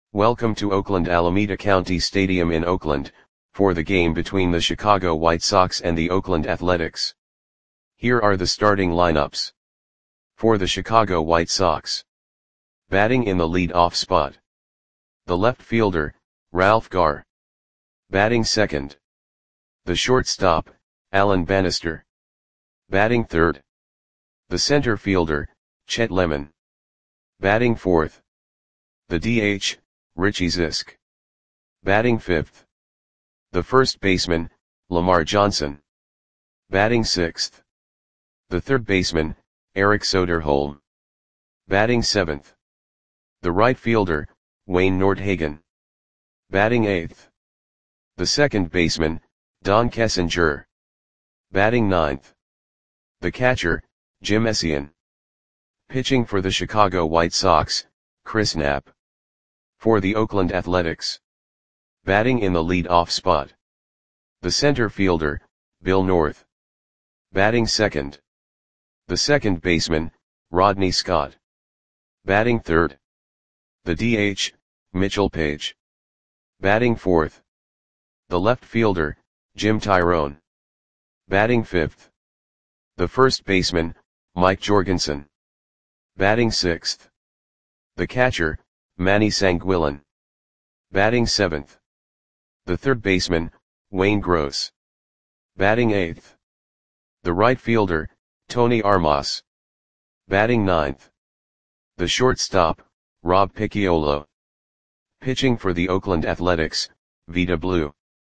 Welcome to Oakland Alameda County Stadium in Oakland, for the game between the Chicago White Sox and the Oakland Athletics. Here are the starting lineups. For the Chicago White Sox. Batting in the lead-off spot. The left fielder, Ralph Garr. Batting second. The shortstop, Alan Bannister. Batting third. The center fielder, Chet Lemon. Batting fourth. The DH, Richie Zisk. Batting fifth. The first baseman, Lamar Johnson. Batting sixth. The third baseman, Eric Soderholm. Batting seventh. The right fielder, Wayne Nordhagen. Batting eighth. The second baseman, Don Kessinger. Batting ninth. The catcher, Jim Essien. Pitching for the Chicago White Sox, Chris Knapp. For the Oakland Athletics. Batting in the lead-off spot. The center fielder, Bill North. Batting second. The second baseman, Rodney Scott. Batting third. The DH, Mitchell Page. Batting fourth. The left fielder, Jim Tyrone. Batting fifth. The first baseman, Mike Jorgensen. Batting sixth. The catcher, Manny Sanguillen. Batting seventh. The third baseman, Wayne Gross. Batting eighth. The right fielder, Tony Armas. Batting ninth. The shortstop, Rob Picciolo. Pitching for the Oakland Athletics, Vida Blue.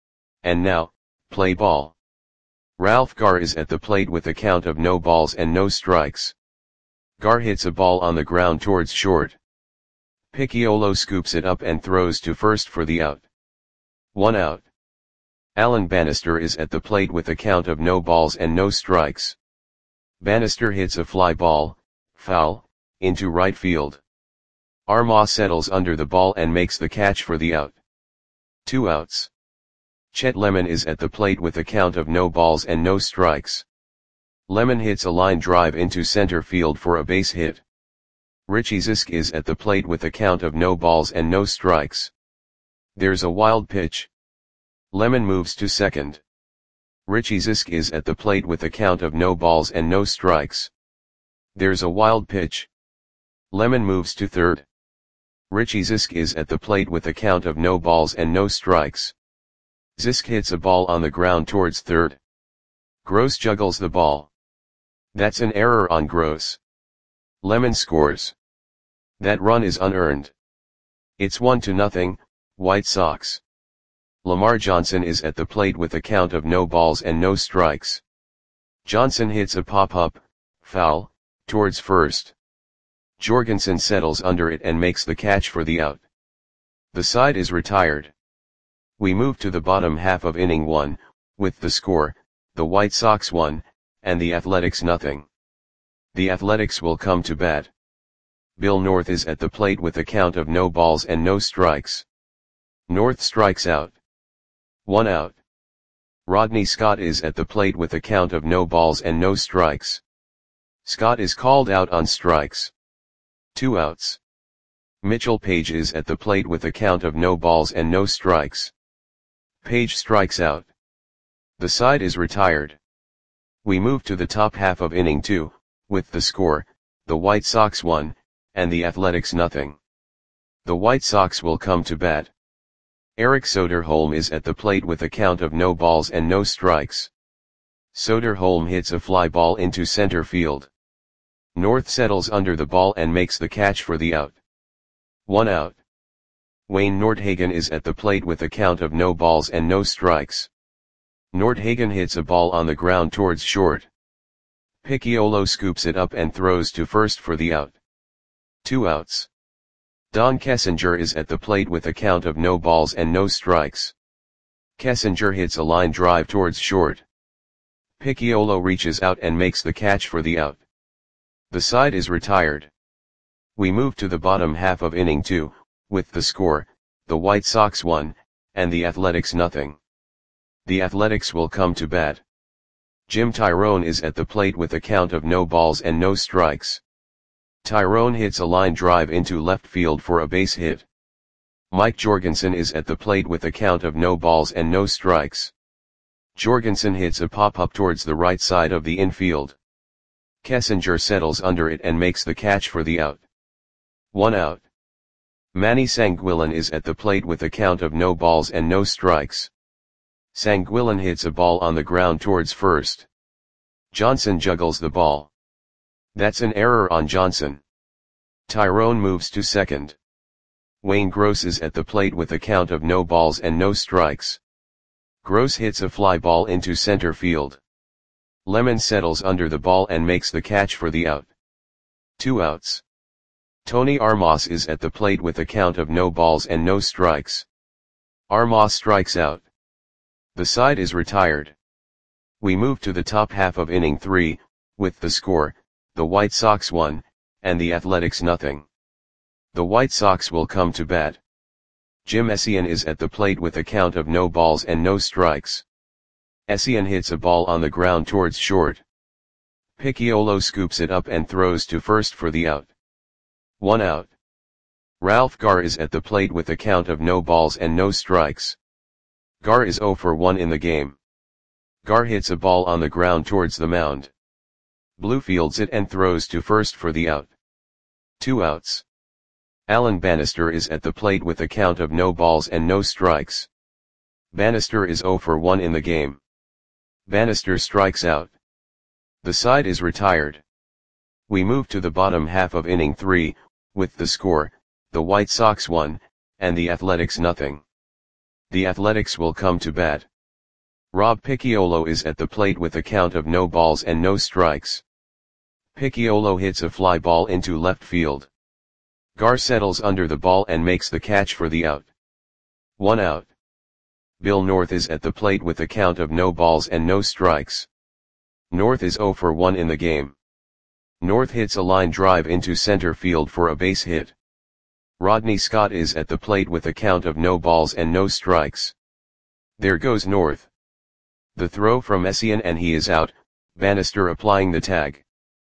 And now, play ball. Ralph Garr is at the plate with a count of no balls and no strikes. Garr hits a ball on the ground towards short. Picciolo scoops it up and throws to first for the out. 1 out. Alan Bannister is at the plate with a count of no balls and no strikes. Bannister hits a fly ball, foul, into right field. Armas settles under the ball and makes the catch for the out. 2 outs. Chet Lemon is at the plate with a count of no balls and no strikes. Lemon hits a line drive into center field for a base hit. Richie Zisk is at the plate with a count of no balls and no strikes. There's a wild pitch. Lemon moves to second. Richie Zisk is at the plate with a count of no balls and no strikes. There's a wild pitch. Lemon moves to third. Richie Zisk is at the plate with a count of no balls and no strikes. Zisk hits a ball on the ground towards third. Gross juggles the ball. That's an error on Gross. Lemon scores. That run is unearned. It's 1-0, White Sox. Lamar Johnson is at the plate with a count of no balls and no strikes. Johnson hits a pop-up, foul, towards first. Jorgensen settles under it and makes the catch for the out. The side is retired. We move to the bottom half of inning 1, with the score, the White Sox 1, and the Athletics 0. The Athletics will come to bat. Bill North is at the plate with a count of no balls and no strikes. North strikes out. 1 out. Rodney Scott is at the plate with a count of no balls and no strikes. Scott is called out on strikes. 2 outs. Mitchell Page is at the plate with a count of no balls and no strikes. Page strikes out. The side is retired. We move to the top half of inning 2, with the score, the White Sox 1, and the Athletics 0. The White Sox will come to bat. Eric Soderholm is at the plate with a count of no balls and no strikes. Soderholm hits a fly ball into center field. North settles under the ball and makes the catch for the out. 1 out. Wayne Nordhagen is at the plate with a count of no balls and no strikes. Nordhagen hits a ball on the ground towards short. Picciolo scoops it up and throws to first for the out. 2 outs. Don Kessinger is at the plate with a count of no balls and no strikes. Kessinger hits a line drive towards short. Picciolo reaches out and makes the catch for the out. The side is retired. We move to the bottom half of inning 2, with the score, the White Sox 1, and the Athletics 0. The Athletics will come to bat. Jim Tyrone is at the plate with a count of no balls and no strikes. Tyrone hits a line drive into left field for a base hit. Mike Jorgensen is at the plate with a count of no balls and no strikes. Jorgensen hits a pop-up towards the right side of the infield. Kessinger settles under it and makes the catch for the out. 1 out. Manny Sanguillen is at the plate with a count of no balls and no strikes. Sanguillen hits a ball on the ground towards first. Johnson juggles the ball. That's an error on Johnson. Tyrone moves to second. Wayne Gross is at the plate with a count of no balls and no strikes. Gross hits a fly ball into center field. Lemon settles under the ball and makes the catch for the out. 2 outs. Tony Armas is at the plate with a count of no balls and no strikes. Armas strikes out. The side is retired. We move to the top half of inning 3, with the score, the White Sox 1, and the Athletics nothing. The White Sox will come to bat. Jim Essien is at the plate with a count of no balls and no strikes. Essien hits a ball on the ground towards short. Picciolo scoops it up and throws to first for the out. 1 out. Ralph Garr is at the plate with a count of no balls and no strikes. Garr is 0 for 1 in the game. Garr hits a ball on the ground towards the mound. Blue fields it and throws to first for the out. 2 outs. Alan Bannister is at the plate with a count of no balls and no strikes. Bannister is 0 for 1 in the game. Bannister strikes out. The side is retired. We move to the bottom half of inning 3, with the score, the White Sox 1, and the Athletics nothing. The Athletics will come to bat. Rob Picciolo is at the plate with a count of no balls and no strikes. Picciolo hits a fly ball into left field. Garr settles under the ball and makes the catch for the out. 1 out. Bill North is at the plate with a count of no balls and no strikes. North is 0 for 1 in the game. North hits a line drive into center field for a base hit. Rodney Scott is at the plate with a count of no balls and no strikes. There goes North. The throw from Essien and he is out, Bannister applying the tag.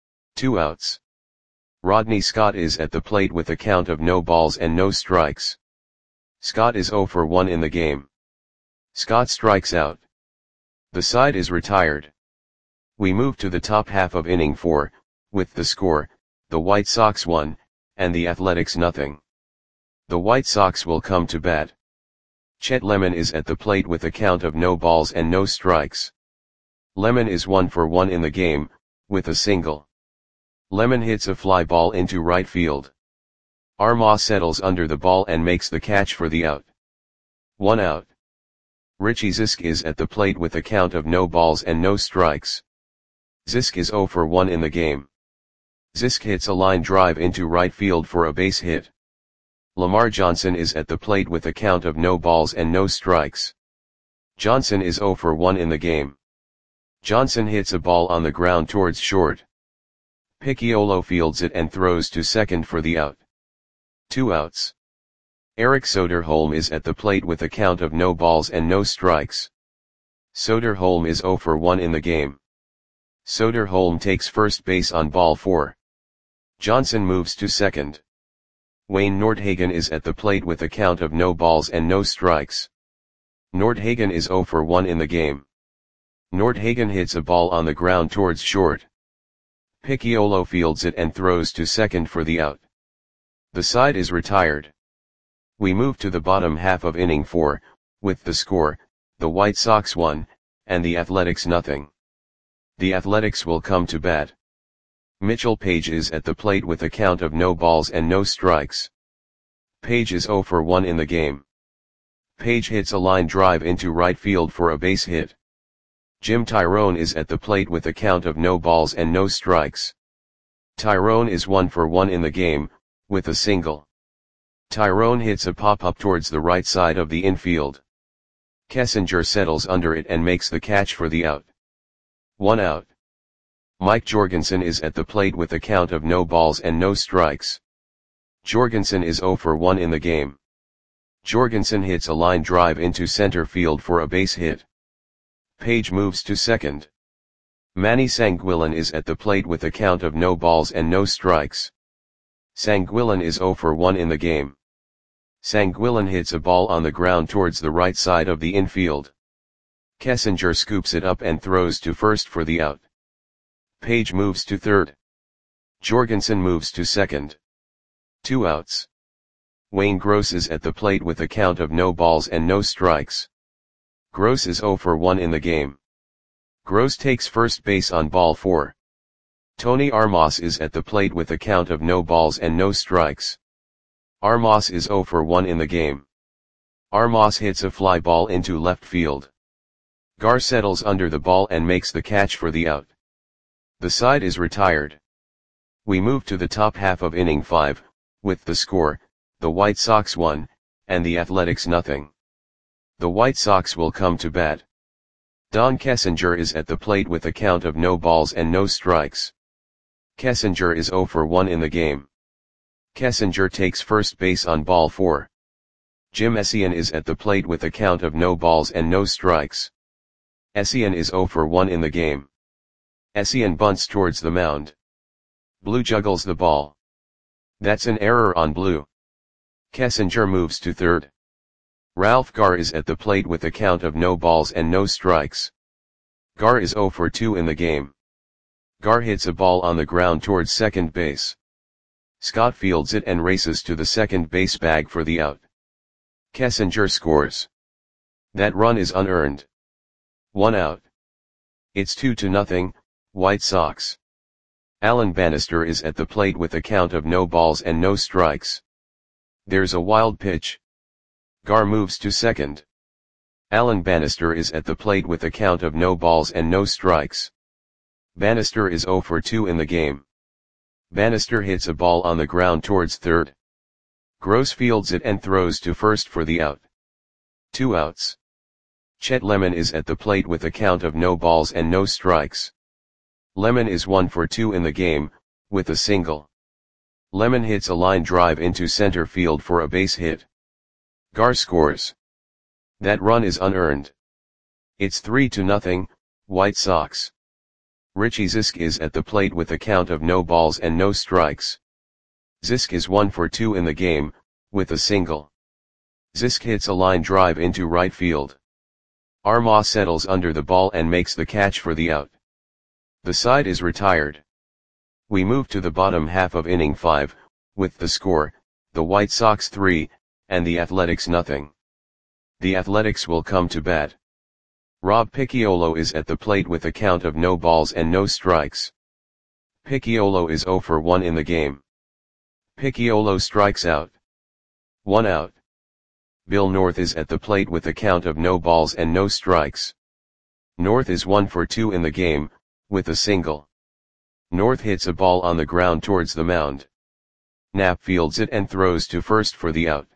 2 outs. Rodney Scott is at the plate with a count of no balls and no strikes. Scott is 0 for 1 in the game. Scott strikes out. The side is retired. We move to the top half of inning 4, with the score, the White Sox 1, and the Athletics nothing. The White Sox will come to bat. Chet Lemon is at the plate with a count of no balls and no strikes. Lemon is 1 for 1 in the game, with a single. Lemon hits a fly ball into right field. Armas settles under the ball and makes the catch for the out. 1 out. Richie Zisk is at the plate with a count of no balls and no strikes. Zisk is 0 for 1 in the game. Zisk hits a line drive into right field for a base hit. Lamar Johnson is at the plate with a count of no balls and no strikes. Johnson is 0 for 1 in the game. Johnson hits a ball on the ground towards short. Picciolo fields it and throws to second for the out. 2 outs. Eric Soderholm is at the plate with a count of no balls and no strikes. Soderholm is 0 for 1 in the game. Soderholm takes first base on ball 4. Johnson moves to second. Wayne Nordhagen is at the plate with a count of no balls and no strikes. Nordhagen is 0 for 1 in the game. Nordhagen hits a ball on the ground towards short. Picciolo fields it and throws to second for the out. The side is retired. We move to the bottom half of inning 4, with the score, the White Sox 1, and the Athletics nothing. The Athletics will come to bat. Mitchell Page is at the plate with a count of no balls and no strikes. Page is 0 for 1 in the game. Page hits a line drive into right field for a base hit. Jim Tyrone is at the plate with a count of no balls and no strikes. Tyrone is 1 for 1 in the game, with a single. Tyrone hits a pop-up towards the right side of the infield. Kessinger settles under it and makes the catch for the out. 1 out. Mike Jorgensen is at the plate with a count of no balls and no strikes. Jorgensen is 0 for 1 in the game. Jorgensen hits a line drive into center field for a base hit. Page moves to second. Manny Sanguillen is at the plate with a count of no balls and no strikes. Sanguillen is 0 for 1 in the game. Sanguilin hits a ball on the ground towards the right side of the infield. Kessinger scoops it up and throws to first for the out. Page moves to third. Jorgensen moves to second. 2 outs. Wayne Gross is at the plate with a count of no balls and no strikes. Gross is 0 for 1 in the game. Gross takes first base on ball 4. Tony Armas is at the plate with a count of no balls and no strikes. Armas is 0 for 1 in the game. Armas hits a fly ball into left field. Gar settles under the ball and makes the catch for the out. The side is retired. We move to the top half of inning 5, with the score, the White Sox 1, and the Athletics nothing. The White Sox will come to bat. Don Kessinger is at the plate with a count of no balls and no strikes. Kessinger is 0 for 1 in the game. Kessinger takes first base on ball 4. Jim Essien is at the plate with a count of no balls and no strikes. Essien is 0 for 1 in the game. Essien bunts towards the mound. Blue juggles the ball. That's an error on Blue. Kessinger moves to third. Ralph Gar is at the plate with a count of no balls and no strikes. Gar is 0 for 2 in the game. Gar hits a ball on the ground towards second base. Scott fields it and races to the second base bag for the out. Kessinger scores. That run is unearned. 1 out. It's 2-0, White Sox. Alan Bannister is at the plate with a count of no balls and no strikes. There's a wild pitch. Gar moves to second. Alan Bannister is at the plate with a count of no balls and no strikes. Bannister is 0 for 2 in the game. Bannister hits a ball on the ground towards third. Gross fields it and throws to first for the out. 2 outs. Chet Lemon is at the plate with a count of no balls and no strikes. Lemon is 1 for 2 in the game, with a single. Lemon hits a line drive into center field for a base hit. Gar scores. That run is unearned. It's 3-0, White Sox. Richie Zisk is at the plate with a count of no balls and no strikes. Zisk is 1 for 2 in the game, with a single. Zisk hits a line drive into right field. Armas settles under the ball and makes the catch for the out. The side is retired. We move to the bottom half of inning 5, with the score, the White Sox 3, and the Athletics nothing. The Athletics will come to bat. Rob Picciolo is at the plate with a count of no balls and no strikes. Picciolo is 0 for 1 in the game. Picciolo strikes out. 1 out. Bill North is at the plate with a count of no balls and no strikes. North is 1 for 2 in the game, with a single. North hits a ball on the ground towards the mound. Knapp fields it and throws to first for the out.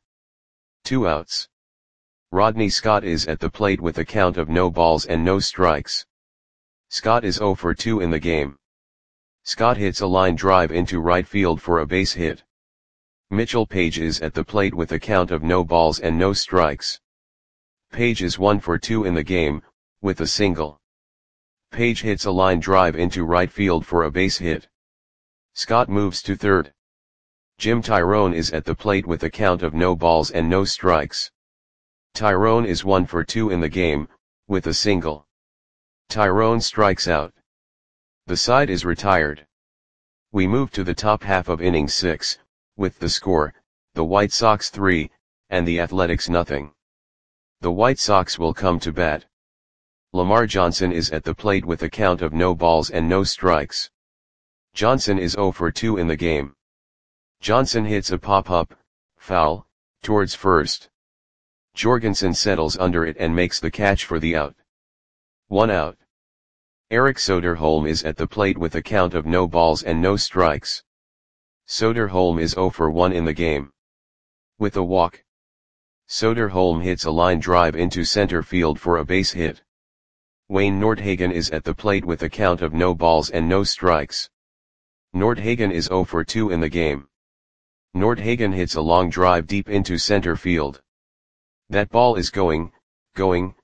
2 outs. Rodney Scott is at the plate with a count of no balls and no strikes. Scott is 0 for 2 in the game. Scott hits a line drive into right field for a base hit. Mitchell Page is at the plate with a count of no balls and no strikes. Page is 1 for 2 in the game, with a single. Page hits a line drive into right field for a base hit. Scott moves to third. Jim Tyrone is at the plate with a count of no balls and no strikes. Tyrone is 1 for 2 in the game, with a single. Tyrone strikes out. The side is retired. We move to the top half of inning 6, with the score, the White Sox 3, and the Athletics nothing. The White Sox will come to bat. Lamar Johnson is at the plate with a count of no balls and no strikes. Johnson is 0 for 2 in the game. Johnson hits a pop-up, foul, towards first. Jorgensen settles under it and makes the catch for the out. 1 out. Eric Soderholm is at the plate with a count of no balls and no strikes. Soderholm is 0 for 1 in the game. With a walk. Soderholm hits a line drive into center field for a base hit. Wayne Nordhagen is at the plate with a count of no balls and no strikes. Nordhagen is 0 for 2 in the game. Nordhagen hits a long drive deep into center field. That ball is going, gone.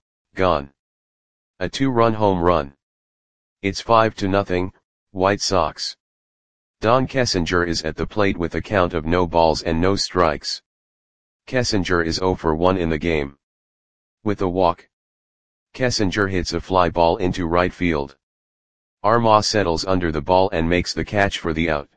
A 2-run home run. It's 5-0, White Sox. Don Kessinger is at the plate with a count of no balls and no strikes. Kessinger is 0 for 1 in the game. With a walk, Kessinger hits a fly ball into right field. Armah settles under the ball and makes the catch for the out.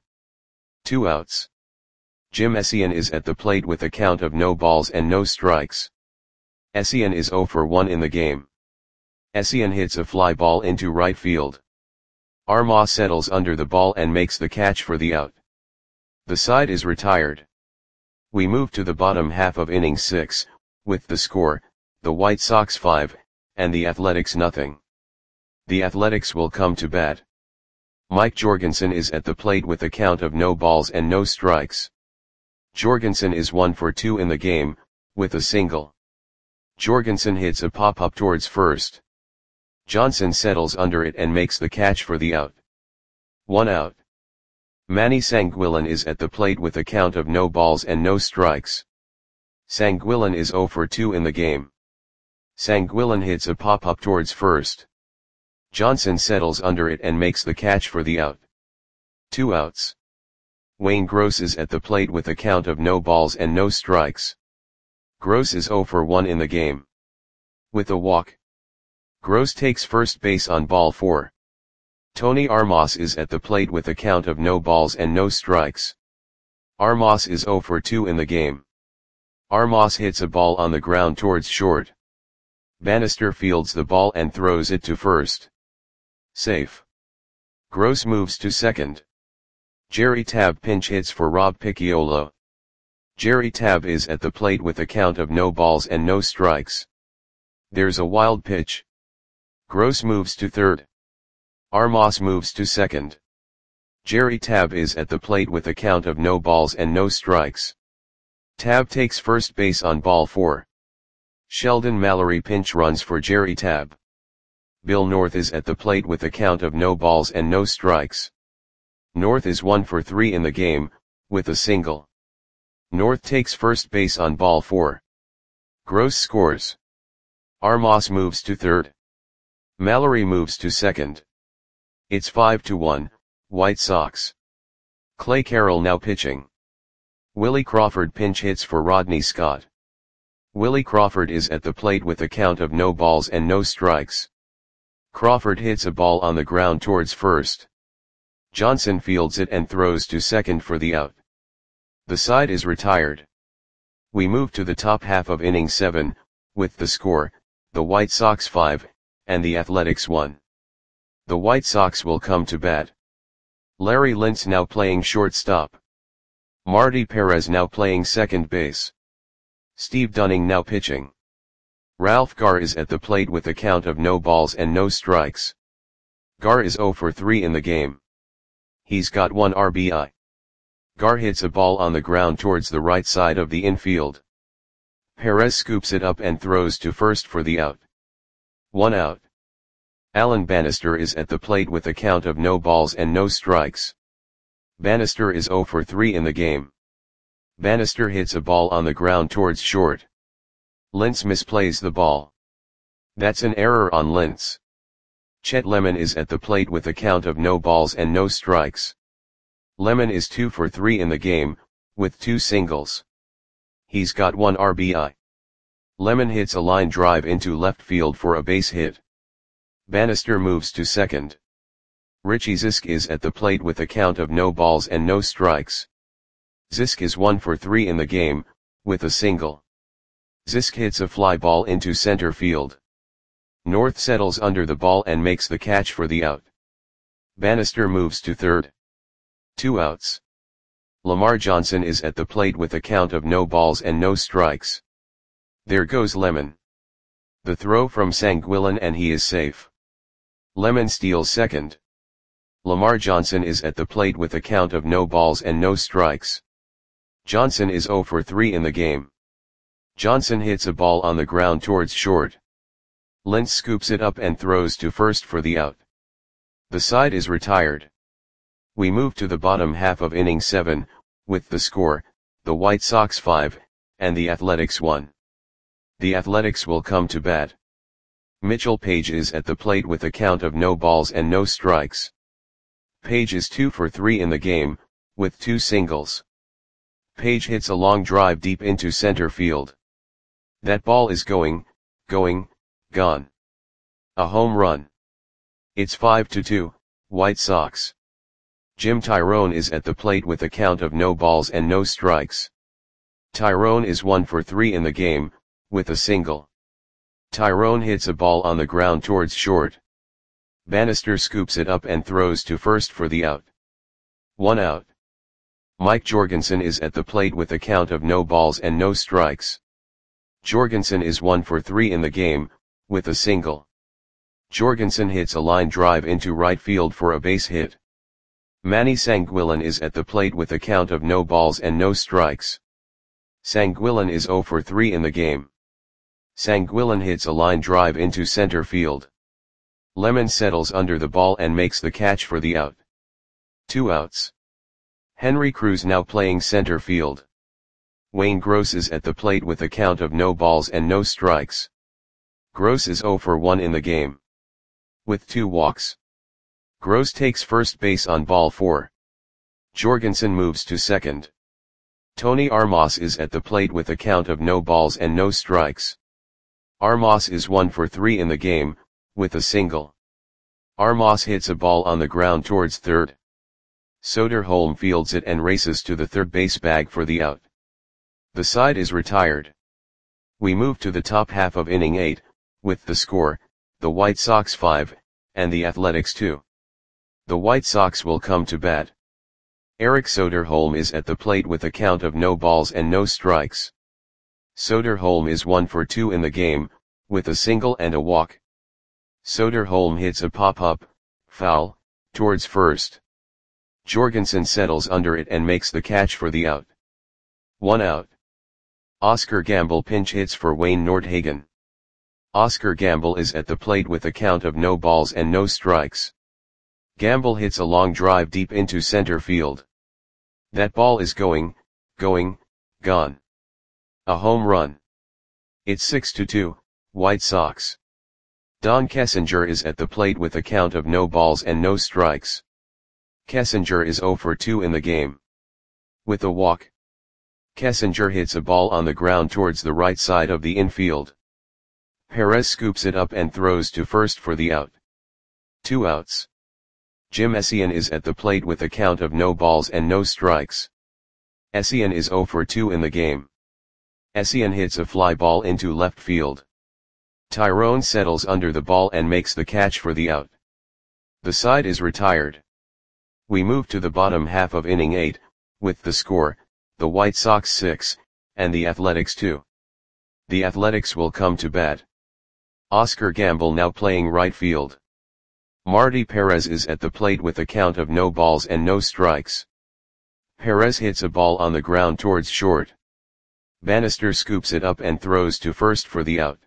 2 outs. Jim Essien is at the plate with a count of no balls and no strikes. Essien is 0 for 1 in the game. Essien hits a fly ball into right field. Armah settles under the ball and makes the catch for the out. The side is retired. We move to the bottom half of inning 6, with the score, the White Sox 5, and the Athletics nothing. The Athletics will come to bat. Mike Jorgensen is at the plate with a count of no balls and no strikes. Jorgensen is 1 for 2 in the game, with a single. Jorgensen hits a pop-up towards first. Johnson settles under it and makes the catch for the out. 1 out. Manny Sanguillen is at the plate with a count of no balls and no strikes. Sanguillen is 0 for 2 in the game. Sanguillen hits a pop-up towards first. Johnson settles under it and makes the catch for the out. 2 outs. Wayne Gross is at the plate with a count of no balls and no strikes. Gross is 0 for 1 in the game. With a walk, Gross takes first base on ball 4. Tony Armas is at the plate with a count of no balls and no strikes. Armas is 0 for 2 in the game. Armas hits a ball on the ground towards short. Bannister fields the ball and throws it to first. Safe. Gross moves to second. Jerry Tabb pinch hits for Rob Picciolo. Jerry Tabb is at the plate with a count of no balls and no strikes. There's a wild pitch. Gross moves to third. Armas moves to second. Jerry Tabb is at the plate with a count of no balls and no strikes. Tabb takes first base on ball 4. Sheldon Mallory pinch runs for Jerry Tabb. Bill North is at the plate with a count of no balls and no strikes. North is 1 for 3 in the game, with a single. North takes first base on ball 4. Gross scores. Armas moves to third. Mallory moves to second. It's 5-1, White Sox. Clay Carroll now pitching. Willie Crawford pinch hits for Rodney Scott. Willie Crawford is at the plate with a count of no balls and no strikes. Crawford hits a ball on the ground towards first. Johnson fields it and throws to second for the out. The side is retired. We move to the top half of inning 7, with the score, the White Sox 5, and the Athletics 1. The White Sox will come to bat. Larry Lintz now playing shortstop. Marty Perez now playing second base. Steve Dunning now pitching. Ralph Garr is at the plate with a count of no balls and no strikes. Garr is 0 for 3 in the game. He's got 1 RBI. Garr hits a ball on the ground towards the right side of the infield. Perez scoops it up and throws to first for the out. 1 out. Alan Bannister is at the plate with a count of no balls and no strikes. Bannister is 0 for 3 in the game. Bannister hits a ball on the ground towards short. Lintz misplays the ball. That's an error on Lintz. Chet Lemon is at the plate with a count of no balls and no strikes. Lemon is 2 for 3 in the game, with 2 singles. He's got 1 RBI. Lemon hits a line drive into left field for a base hit. Bannister moves to second. Richie Zisk is at the plate with a count of no balls and no strikes. Zisk is 1 for 3 in the game, with a single. Zisk hits a fly ball into center field. North settles under the ball and makes the catch for the out. Bannister moves to third. 2 outs. Lamar Johnson is at the plate with a count of no balls and no strikes. There goes Lemon. The throw from Sanguillen and he is safe. Lemon steals second. Lamar Johnson is at the plate with a count of no balls and no strikes. Johnson is 0 for 3 in the game. Johnson hits a ball on the ground towards short. Lintz scoops it up and throws to first for the out. The side is retired. We move to the bottom half of inning 7, with the score, the White Sox 5, and the Athletics 1. The Athletics will come to bat. Mitchell Page is at the plate with a count of no balls and no strikes. Page is 2 for 3 in the game, with 2 singles. Page hits a long drive deep into center field. That ball is going, gone. A home run. It's 5-2, White Sox. Jim Tyrone is at the plate with a count of no balls and no strikes. Tyrone is 1 for 3 in the game, with a single. Tyrone hits a ball on the ground towards short. Bannister scoops it up and throws to first for the out. 1 out. Mike Jorgensen is at the plate with a count of no balls and no strikes. Jorgensen is 1 for 3 in the game, with a single. Jorgensen hits a line drive into right field for a base hit. Manny Sanguillen is at the plate with a count of no balls and no strikes. Sanguillen is 0 for 3 in the game. Sanguillen hits a line drive into center field. Lemon settles under the ball and makes the catch for the out. 2 outs. Henry Cruz now playing center field. Wayne Gross is at the plate with a count of no balls and no strikes. Gross is 0 for 1 in the game. With 2 walks. Gross takes first base on ball 4. Jorgensen moves to second. Tony Armas is at the plate with a count of no balls and no strikes. Armas is 1 for 3 in the game, with a single. Armas hits a ball on the ground towards third. Soderholm fields it and races to the third base bag for the out. The side is retired. We move to the top half of inning 8, with the score, the White Sox 5, and the Athletics 2. The White Sox will come to bat. Eric Soderholm is at the plate with a count of no balls and no strikes. Soderholm is 1 for 2 in the game, with a single and a walk. Soderholm hits a pop-up, foul, towards first. Jorgensen settles under it and makes the catch for the out. 1 out. Oscar Gamble pinch hits for Wayne Nordhagen. Oscar Gamble is at the plate with a count of no balls and no strikes. Gamble hits a long drive deep into center field. That ball is going, gone. A home run. It's 6-2, White Sox. Don Kessinger is at the plate with a count of no balls and no strikes. Kessinger is 0 for 2 in the game. With a walk. Kessinger hits a ball on the ground towards the right side of the infield. Perez scoops it up and throws to first for the out. 2 outs. Jim Essien is at the plate with a count of no balls and no strikes. Essien is 0 for 2 in the game. Essien hits a fly ball into left field. Tyrone settles under the ball and makes the catch for the out. The side is retired. We move to the bottom half of inning 8, with the score, the White Sox 6, and the Athletics 2. The Athletics will come to bat. Oscar Gamble now playing right field. Marty Perez is at the plate with a count of no balls and no strikes. Perez hits a ball on the ground towards short. Bannister scoops it up and throws to first for the out.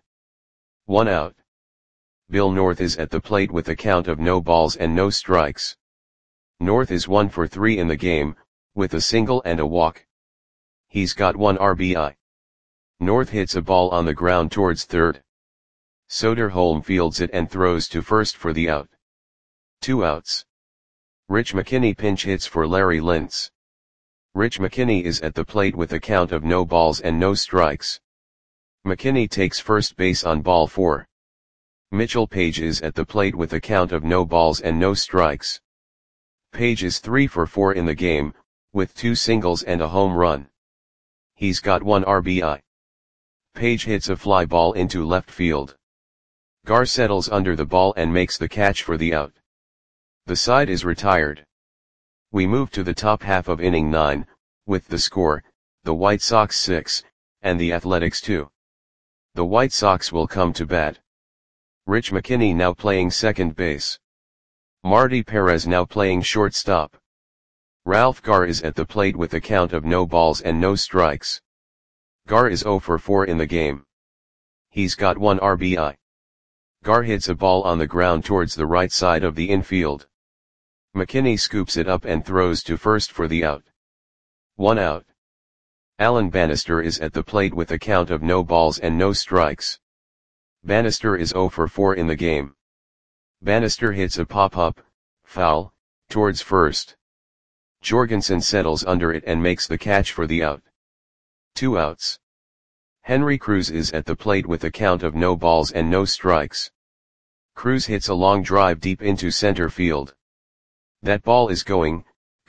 1 out. Bill North is at the plate with a count of no balls and no strikes. North is 1 for 3 in the game, with a single and a walk. He's got 1 RBI. North hits a ball on the ground towards third. Soderholm fields it and throws to first for the out. 2 outs. Rich McKinney pinch hits for Larry Lintz. Rich McKinney is at the plate with a count of no balls and no strikes. McKinney takes first base on ball 4. Mitchell Page is at the plate with a count of no balls and no strikes. Page is 3 for 4 in the game, with 2 singles and a home run. He's got 1 RBI. Page hits a fly ball into left field. Gar settles under the ball and makes the catch for the out. The side is retired. We move to the top half of inning 9, with the score, the White Sox 6, and the Athletics 2. The White Sox will come to bat. Rich McKinney now playing second base. Marty Perez now playing shortstop. Ralph Gar is at the plate with a count of no balls and no strikes. Gar is 0 for 4 in the game. He's got 1 RBI. Gar hits a ball on the ground towards the right side of the infield. McKinney scoops it up and throws to first for the out. 1 out. Alan Bannister is at the plate with a count of no balls and no strikes. Bannister is 0 for 4 in the game. Bannister hits a pop-up, foul, towards first. Jorgensen settles under it and makes the catch for the out. 2 outs. Henry Cruz is at the plate with a count of no balls and no strikes. Cruz hits a long drive deep into center field. That ball is gone.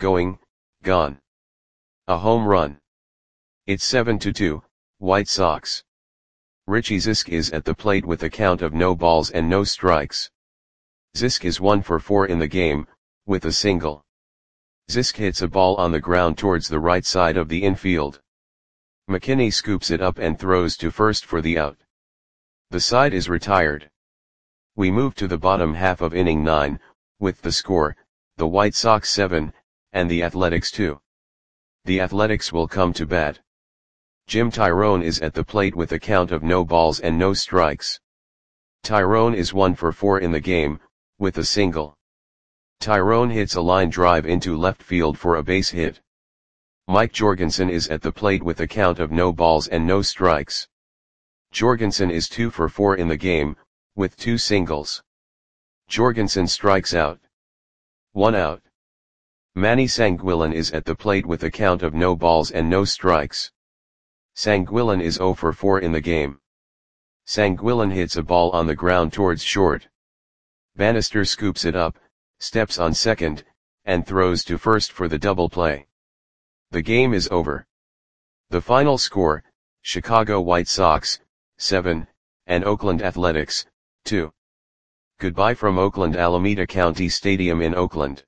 A home run. It's 7-2, White Sox. Richie Zisk is at the plate with a count of no balls and no strikes. Zisk is 1 for 4 in the game, with a single. Zisk hits a ball on the ground towards the right side of the infield. McKinney scoops it up and throws to first for the out. The side is retired. We move to the bottom half of inning 9, with the score, the White Sox 7, and the Athletics 2. The Athletics will come to bat. Jim Tyrone is at the plate with a count of no balls and no strikes. Tyrone is 1 for 4 in the game, with a single. Tyrone hits a line drive into left field for a base hit. Mike Jorgensen is at the plate with a count of no balls and no strikes. Jorgensen is 2 for 4 in the game, with 2 singles. Jorgensen strikes out. 1 out. Manny Sanguillen is at the plate with a count of no balls and no strikes. Sanguillen is 0 for 4 in the game. Sanguillen hits a ball on the ground towards short. Bannister scoops it up, steps on second, and throws to first for the double play. The game is over. The final score, Chicago White Sox, 7, and Oakland Athletics, 2. Goodbye from Oakland Alameda County Stadium in Oakland.